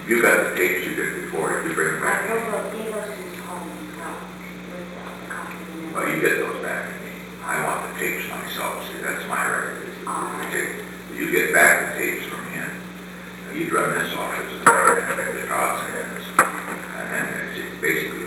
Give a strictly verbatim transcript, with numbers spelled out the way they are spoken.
You got the tapes you did before, you bring them back. I wrote gave us his home, no, with the copy. Well, you get those back to me. I want the tapes myself, see, that's my record. The tape. You get back the tapes from him. You'd run this off as a record, and the odds and ends. And then it's basically